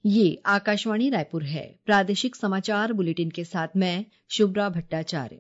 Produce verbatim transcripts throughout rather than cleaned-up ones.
ये आकाशवाणी रायपुर है। प्रादेशिक समाचार बुलेटिन के साथ मैं शुभ्रा भट्टाचार्य।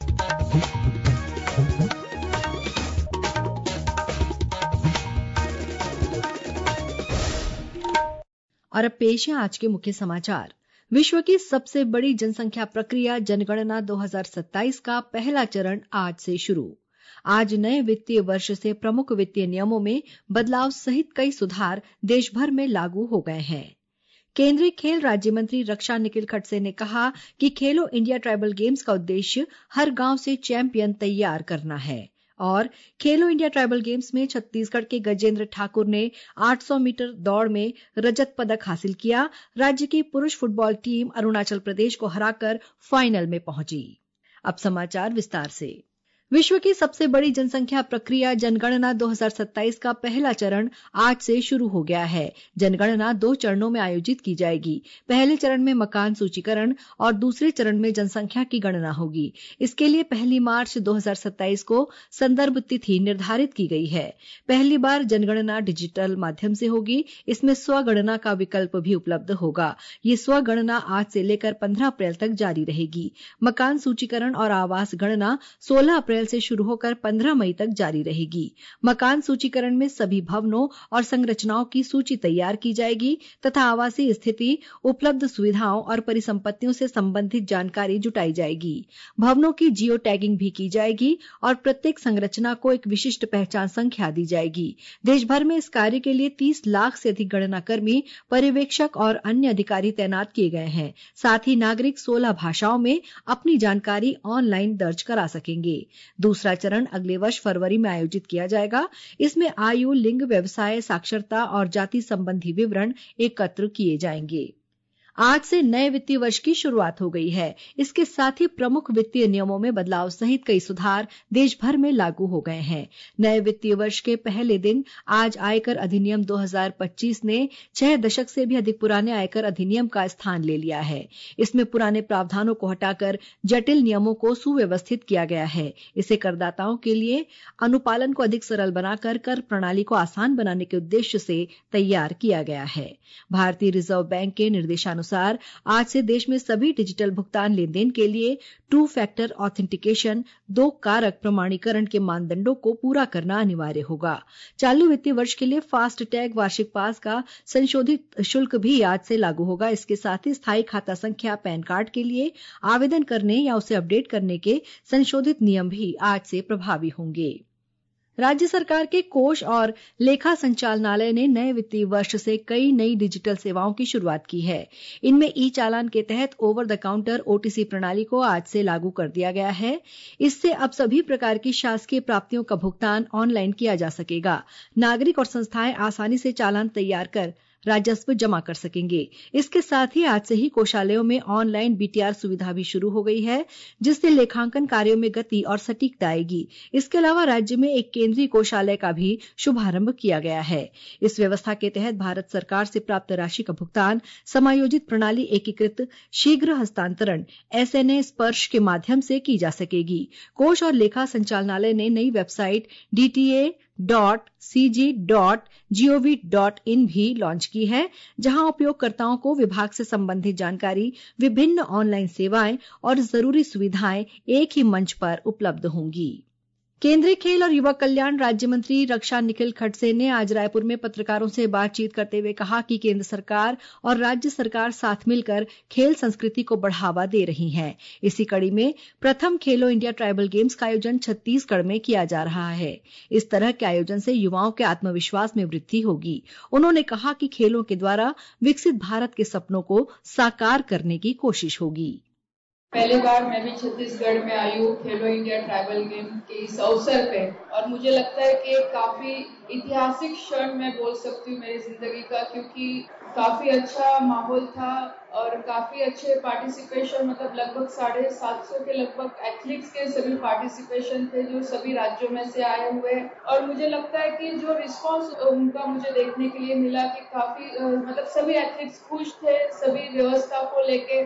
और अब पेश है आज के मुख्य समाचार। विश्व की सबसे बड़ी जनसंख्या प्रक्रिया जनगणना दो हज़ार सत्ताईस का पहला चरण आज से शुरू। आज नए वित्तीय वर्ष से प्रमुख वित्तीय नियमों में बदलाव सहित कई सुधार देश भर में लागू हो गए हैं। केंद्रीय खेल राज्य मंत्री रक्षा निखिल खडसे ने कहा कि खेलो इंडिया ट्राइबल गेम्स का उद्देश्य हर गांव से चैंपियन तैयार करना है। और खेलो इंडिया ट्राइबल गेम्स में छत्तीसगढ़ के गजेंद्र ठाकुर ने आठ सौ मीटर दौड़ में रजत पदक हासिल किया। राज्य की पुरुष फुटबॉल टीम अरुणाचल प्रदेश को हराकर फाइनल में पहुंची। अब समाचार विस्तार से। विश्व की सबसे बड़ी जनसंख्या प्रक्रिया जनगणना दो हज़ार सत्ताईस का पहला चरण आज से शुरू हो गया है। जनगणना दो चरणों में आयोजित की जाएगी। पहले चरण में मकान सूचीकरण और दूसरे चरण में जनसंख्या की गणना होगी। इसके लिए पहली मार्च दो हज़ार सत्ताईस को संदर्भ तिथि निर्धारित की गई है। पहली बार जनगणना डिजिटल माध्यम से होगी। इसमें स्वगणना का विकल्प भी उपलब्ध होगा। ये स्वगणना आज से लेकर पंद्रह अप्रैल तक जारी रहेगी। मकान सूचीकरण और आवास गणना सोलह अप्रैल से शुरू होकर पंद्रह मई तक जारी रहेगी। मकान सूचीकरण में सभी भवनों और संरचनाओं की सूची तैयार की जाएगी तथा आवासीय स्थिति, उपलब्ध सुविधाओं और परिसंपत्तियों से संबंधित जानकारी जुटाई जाएगी। भवनों की जियो टैगिंग भी की जाएगी और प्रत्येक संरचना को एक विशिष्ट पहचान संख्या दी जाएगी। देश भर में इस कार्य के लिए तीस लाख से अधिक गणना कर्मी, पर्यवेक्षक और अन्य अधिकारी तैनात किए गए हैं। साथ ही नागरिक सोलह भाषाओं में अपनी जानकारी ऑनलाइन दर्ज करा सकेंगे। दूसरा चरण अगले वर्ष फरवरी में आयोजित किया जाएगा। इसमें आयु, लिंग, व्यवसाय, साक्षरता और जाति संबंधी विवरण एकत्र किए जाएंगे। आज से नए वित्तीय वर्ष की शुरुआत हो गई है। इसके साथ ही प्रमुख वित्तीय नियमों में बदलाव सहित कई सुधार देश भर में लागू हो गए हैं। नए वित्तीय वर्ष के पहले दिन आज आयकर अधिनियम दो हज़ार पच्चीस ने छह दशक से भी अधिक पुराने आयकर अधिनियम का स्थान ले लिया है। इसमें पुराने प्रावधानों को हटाकर जटिल नियमों को सुव्यवस्थित किया गया है। इसे करदाताओं के लिए अनुपालन को अधिक सरल बनाकर कर प्रणाली को आसान बनाने के उद्देश्य से तैयार किया गया है। भारतीय रिजर्व बैंक के निर्देशानुसार अनुसार आज से देश में सभी डिजिटल भुगतान लेन देन के लिए टू फैक्टर ऑथेंटिकेशन, दो कारक प्रमाणीकरण के मानदंडों को पूरा करना अनिवार्य होगा। चालू वित्तीय वर्ष के लिए फास्ट टैग वार्षिक पास का संशोधित शुल्क भी आज से लागू होगा। इसके साथ ही स्थायी खाता संख्या पैन कार्ड के लिए आवेदन करने या उसे अपडेट करने के संशोधित नियम भी आज से प्रभावी होंगे। राज्य सरकार के कोष और लेखा संचालनालय ने नए वित्तीय वर्ष से कई नई डिजिटल सेवाओं की शुरुआत की है। इनमें ई चालान के तहत ओवर द काउंटर ओटीसी प्रणाली को आज से लागू कर दिया गया है। इससे अब सभी प्रकार की शासकीय प्राप्तियों का भुगतान ऑनलाइन किया जा सकेगा। नागरिक और संस्थाएं आसानी से चालान तैयार कर राजस्व जमा कर सकेंगे। इसके साथ ही आज से ही कोषालयों में ऑनलाइन बीटीआर सुविधा भी शुरू हो गई है, जिससे लेखांकन कार्यों में गति और सटीकता आएगी। इसके अलावा राज्य में एक केंद्रीय कोषालय का भी शुभारंभ किया गया है। इस व्यवस्था के तहत भारत सरकार से प्राप्त राशि का भुगतान समायोजित प्रणाली एकीकृत शीघ्र हस्तांतरण एसएनए स्पर्श के माध्यम से की जा सकेगी। कोष और लेखा संचालनालय ने नई website DTA dot CG dot GOV dot in भी लॉन्च की है, जहां उपयोगकर्ताओं को विभाग से संबंधित जानकारी, विभिन्न ऑनलाइन सेवाएं और जरूरी सुविधाएं एक ही मंच पर उपलब्ध होंगी। केंद्रीय खेल और युवा कल्याण राज्य मंत्री रक्षा निखिल खडसे ने आज रायपुर में पत्रकारों से बातचीत करते हुए कहा कि केंद्र सरकार और राज्य सरकार साथ मिलकर खेल संस्कृति को बढ़ावा दे रही हैं। इसी कड़ी में प्रथम खेलो इंडिया ट्राइबल गेम्स का आयोजन छत्तीसगढ़ में किया जा रहा है। इस तरह के आयोजन से युवाओं के आत्मविश्वास में वृद्धि होगी। उन्होंने कहा कि खेलों के द्वारा विकसित भारत के सपनों को साकार करने की कोशिश होगी। पहली बार मैं भी छत्तीसगढ़ में आई हूँ खेलो इंडिया ट्राइबल गेम के इस अवसर पे, और मुझे लगता है कि काफी ऐतिहासिक क्षण मैं बोल सकती हूँ मेरी जिंदगी का, क्योंकि काफी अच्छा माहौल था और काफी अच्छे पार्टिसिपेशन, मतलब लगभग साढ़े सात सौ के लगभग एथलीट्स के सभी पार्टिसिपेशन थे जो सभी राज्यों में से आए हुए। और मुझे लगता है कि जो रिस्पांस उनका मुझे देखने के लिए मिला कि काफी मतलब सभी एथलीट्स खुश थे सभी व्यवस्था को लेके।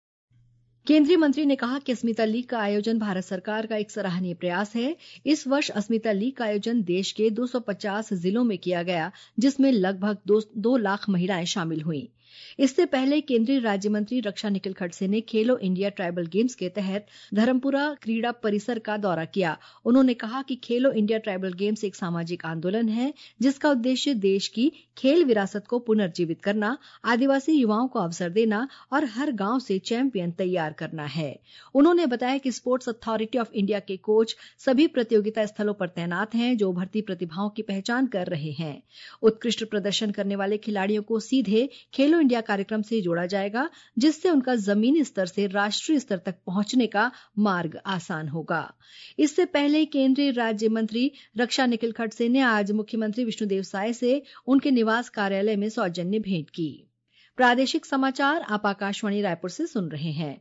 केंद्रीय मंत्री ने कहा कि अस्मिता लीग का आयोजन भारत सरकार का एक सराहनीय प्रयास है। इस वर्ष अस्मिता लीग का आयोजन देश के दो सौ पचास जिलों में किया गया, जिसमें लगभग दो, दो लाख महिलाएं शामिल हुईं। इससे पहले केंद्रीय राज्य मंत्री रक्षा निखिल खड़से ने खेलो इंडिया ट्राइबल गेम्स के तहत धर्मपुरा क्रीड़ा परिसर का दौरा किया। उन्होंने कहा कि खेलो इंडिया ट्राइबल गेम्स एक सामाजिक आंदोलन है जिसका उद्देश्य देश की खेल विरासत को पुनर्जीवित करना, आदिवासी युवाओं को अवसर देना और हर गांव से चैंपियन तैयार करना है। उन्होंने बताया कि स्पोर्ट्स अथॉरिटी ऑफ इंडिया के कोच सभी प्रतियोगिता स्थलों पर तैनात हैं जो उभरती प्रतिभाओं की पहचान कर रहे हैं। उत्कृष्ट प्रदर्शन करने वाले खिलाड़ियों को सीधे खेलो इंडिया कार्यक्रम से जोड़ा जाएगा, जिससे उनका जमीनी स्तर से राष्ट्रीय स्तर तक पहुंचने का मार्ग आसान होगा। इससे पहले केंद्रीय राज्य मंत्री रक्षा निखिल खड़से ने आज मुख्यमंत्री विष्णुदेव साय से उनके निवास कार्यालय में सौजन्य भेंट की। प्रादेशिक समाचार आप आकाशवाणी रायपुर से सुन रहे हैं।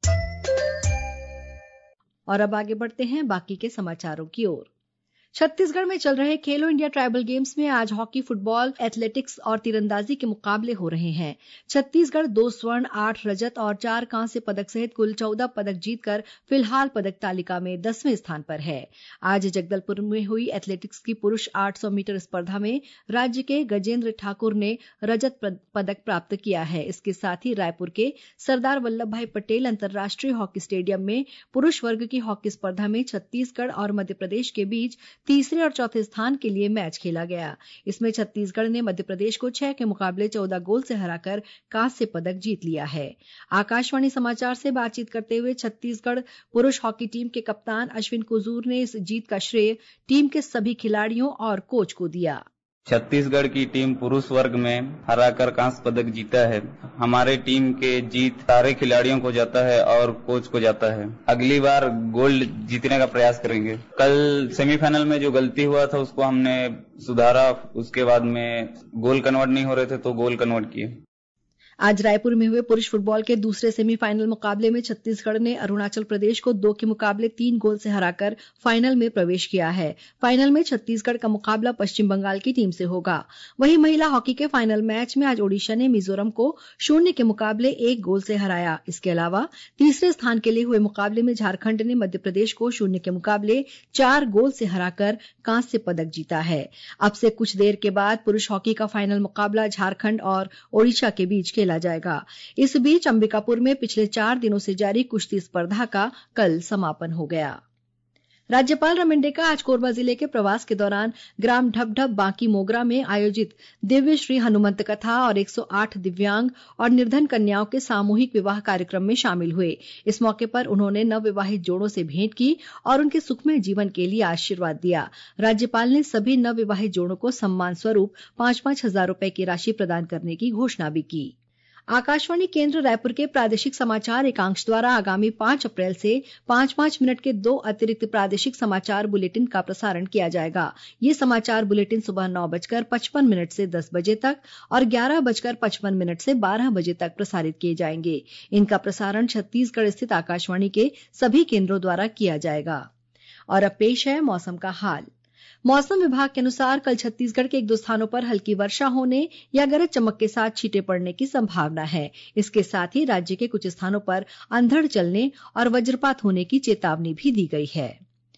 और अब आगे बढ़ते हैं बाकी के समाचारों की ओर। छत्तीसगढ़ में चल रहे खेलो इंडिया ट्राइबल गेम्स में आज हॉकी, फुटबॉल, एथलेटिक्स और तीरंदाजी के मुकाबले हो रहे हैं। छत्तीसगढ़ दो स्वर्ण, आठ रजत और चार कांस्य पदक सहित कुल चौदह पदक जीतकर फिलहाल पदक तालिका में दसवें स्थान पर है। आज जगदलपुर में हुई एथलेटिक्स की पुरुष आठ सौ मीटर स्पर्धा में राज्य के गजेंद्र ठाकुर ने रजत पदक प्राप्त किया है। इसके साथ ही रायपुर के सरदार वल्लभ भाई पटेल अंतर्राष्ट्रीय हॉकी स्टेडियम में पुरुष वर्ग की हॉकी स्पर्धा में छत्तीसगढ़ और मध्य प्रदेश के बीच तीसरे और चौथे स्थान के लिए मैच खेला गया। इसमें छत्तीसगढ़ ने मध्य प्रदेश को छह के मुकाबले चौदह गोल से हराकर कांस्य पदक जीत लिया है। आकाशवाणी समाचार से बातचीत करते हुए छत्तीसगढ़ पुरुष हॉकी टीम के कप्तान अश्विन कुजूर ने इस जीत का श्रेय टीम के सभी खिलाड़ियों और कोच को दिया। छत्तीसगढ़ की टीम पुरुष वर्ग में हराकर कांस्य पदक जीता है। हमारे टीम के जीत सारे खिलाड़ियों को जाता है और कोच को जाता है। अगली बार गोल्ड जीतने का प्रयास करेंगे। कल सेमीफाइनल में जो गलती हुआ था उसको हमने सुधारा, उसके बाद में गोल कन्वर्ट नहीं हो रहे थे तो गोल कन्वर्ट किए। आज रायपुर में हुए पुरुष फुटबॉल के दूसरे सेमीफाइनल मुकाबले में छत्तीसगढ़ ने अरुणाचल प्रदेश को दो के मुकाबले तीन गोल से हराकर फाइनल में प्रवेश किया है। फाइनल में छत्तीसगढ़ का मुकाबला पश्चिम बंगाल की टीम से होगा। वहीं महिला हॉकी के फाइनल मैच में आज ओडिशा ने मिजोरम को शून्य के मुकाबले एक गोल से हराया। इसके अलावा तीसरे स्थान के लिए हुए मुकाबले में झारखंड ने मध्य प्रदेश को शून्य के मुकाबले चार गोल से हराकर कांस्य पदक जीता है। अब से कुछ देर के बाद पुरुष हॉकी का फाइनल मुकाबला झारखंड और ओडिशा के बीच खेला जाएगा। इस बीच अंबिकापुर में पिछले चार दिनों से जारी कुश्ती स्पर्धा का कल समापन हो गया। राज्यपाल रमेंडे का आज कोरबा जिले के प्रवास के दौरान ग्राम ढबढब बांकी मोगरा में आयोजित दिव्य श्री हनुमंत कथा और एक सौ आठ दिव्यांग और निर्धन कन्याओं के सामूहिक विवाह कार्यक्रम में शामिल हुए। इस मौके पर उन्होंने नवविवाहित जोड़ों से भेंट की और उनके सुखमय जीवन के लिए आशीर्वाद दिया। राज्यपाल ने सभी नवविवाहित जोड़ों को सम्मान स्वरूप पांच पांच हजार रुपए की राशि प्रदान करने की घोषणा भी की। आकाशवाणी केंद्र रायपुर के प्रादेशिक समाचार एकांश द्वारा आगामी पांच अप्रैल से पांच पांच मिनट के दो अतिरिक्त प्रादेशिक समाचार बुलेटिन का प्रसारण किया जाएगा। ये समाचार बुलेटिन सुबह नौ बजकर पचपन मिनट से दस बजे तक और ग्यारह बजकर पचपन मिनट से बारह बजे तक प्रसारित किए जाएंगे। इनका प्रसारण छत्तीसगढ़ स्थित आकाशवाणी के सभी केंद्रों द्वारा किया जाएगा। और अब पेश है मौसम का हाल। मौसम विभाग के अनुसार कल छत्तीसगढ़ के एक दो स्थानों पर हल्की वर्षा होने या गरज चमक के साथ छींटे पड़ने की संभावना है। इसके साथ ही राज्य के कुछ स्थानों पर अंधड़ चलने और वज्रपात होने की चेतावनी भी दी गई है।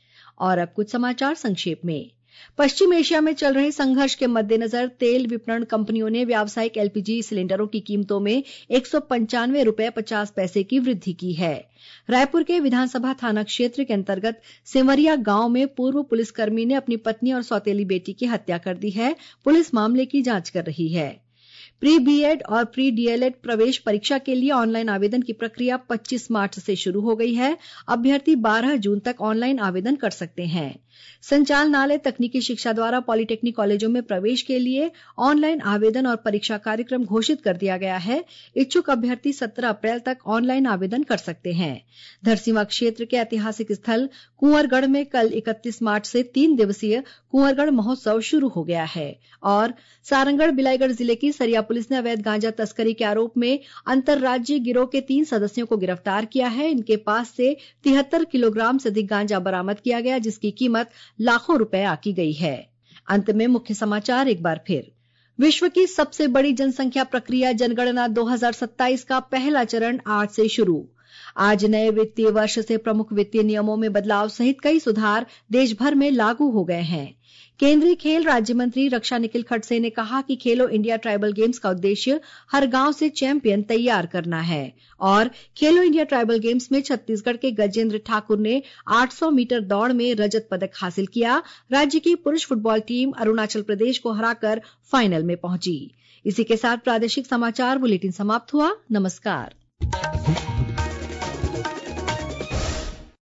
और अब कुछ समाचार संक्षेप में। पश्चिम एशिया में चल रहे संघर्ष के मद्देनजर तेल विपणन कंपनियों ने व्यावसायिक एलपीजी सिलेंडरों की कीमतों में एक सौ पंचानवे रुपए पचास पैसे की वृद्धि की है। रायपुर के विधानसभा थाना क्षेत्र के अंतर्गत सिमरिया गांव में पूर्व पुलिसकर्मी ने अपनी पत्नी और सौतेली बेटी की हत्या कर दी है। पुलिस मामले की जांच कर रही है। प्री बीएड और प्री डीएलएड प्रवेश परीक्षा के लिए ऑनलाइन आवेदन की प्रक्रिया पच्चीस मार्च से शुरू हो गई है। अभ्यर्थी बारह जून तक ऑनलाइन आवेदन कर सकते हैं। संचालनालय तकनीकी शिक्षा द्वारा पॉलिटेक्निक कॉलेजों में प्रवेश के लिए ऑनलाइन आवेदन और परीक्षा कार्यक्रम घोषित कर दिया गया है। इच्छुक अभ्यर्थी सत्रह अप्रैल तक ऑनलाइन आवेदन कर सकते हैं। धरसींवा क्षेत्र के ऐतिहासिक स्थल कुंवरगढ़ में कल इकतीस मार्च से तीन दिवसीय कुंवरगढ़ महोत्सव शुरू हो गया है। और सारंगढ़ बिलाईगढ़ जिले की सरिया पुलिस ने अवैध गांजा तस्करी के आरोप में अंतर्राज्यीय गिरोह के तीन सदस्यों को गिरफ्तार किया है। इनके पास से तिहत्तर किलोग्राम से अधिक गांजा बरामद किया गया, जिसकी कीमत लाखों रुपए आकी गई है। अंत में मुख्य समाचार एक बार फिर। विश्व की सबसे बड़ी जनसंख्या प्रक्रिया जनगणना दो हज़ार सत्ताईस का पहला चरण आज से शुरू। आज नए वित्तीय वर्ष से प्रमुख वित्तीय नियमों में बदलाव सहित कई सुधार देश भर में लागू हो गए हैं। केंद्रीय खेल राज्य मंत्री रक्षा निखिल खड़से ने कहा कि खेलो इंडिया ट्राइबल गेम्स का उद्देश्य हर गांव से चैंपियन तैयार करना है और खेलो इंडिया ट्राइबल गेम्स में छत्तीसगढ़ के गजेंद्र ठाकुर ने आठ सौ मीटर दौड़ में रजत पदक हासिल किया। राज्य की पुरुष फुटबॉल टीम अरुणाचल प्रदेश को हराकर फाइनल में पहुंची। इसी के साथ प्रादेशिक समाचार बुलेटिन समाप्त हुआ। नमस्कार।